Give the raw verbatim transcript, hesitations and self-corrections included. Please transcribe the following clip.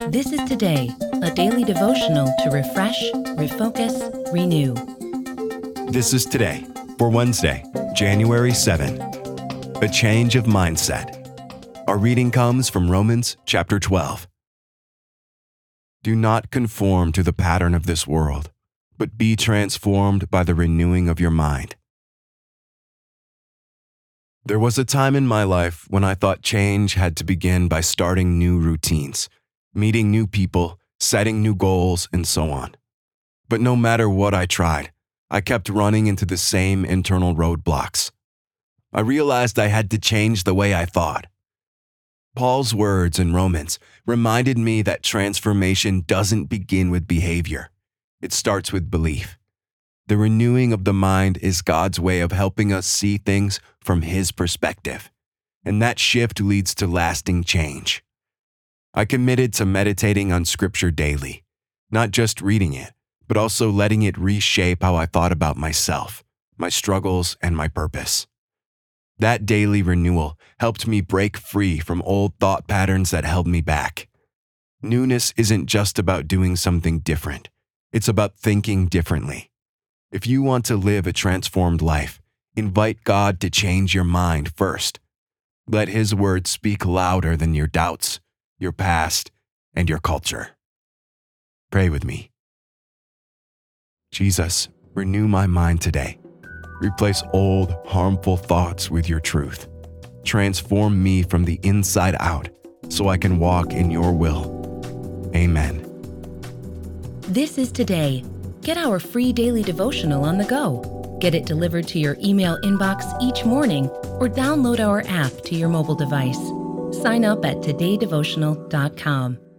This is Today, a daily devotional to refresh, refocus, renew. This is Today for Wednesday, January seventh. A change of mindset. Our reading comes from Romans chapter twelve. Do not conform to the pattern of this world, but be transformed by the renewing of your mind. There was a time in my life when I thought change had to begin by starting new routines, meeting new people, setting new goals, and so on. But no matter what I tried, I kept running into the same internal roadblocks. I realized I had to change the way I thought. Paul's words in Romans reminded me that transformation doesn't begin with behavior. It starts with belief. The renewing of the mind is God's way of helping us see things from His perspective, and that shift leads to lasting change. I committed to meditating on Scripture daily, not just reading it, but also letting it reshape how I thought about myself, my struggles, and my purpose. That daily renewal helped me break free from old thought patterns that held me back. Newness isn't just about doing something different. It's about thinking differently. If you want to live a transformed life, invite God to change your mind first. Let His word speak louder than your doubts, your past, and your culture. Pray with me. Jesus, renew my mind today. Replace old, harmful thoughts with your truth. Transform me from the inside out so I can walk in your will. Amen. This is Today. Get our free daily devotional on the go. Get it delivered to your email inbox each morning or download our app to your mobile device. Sign up at today devotional dot com.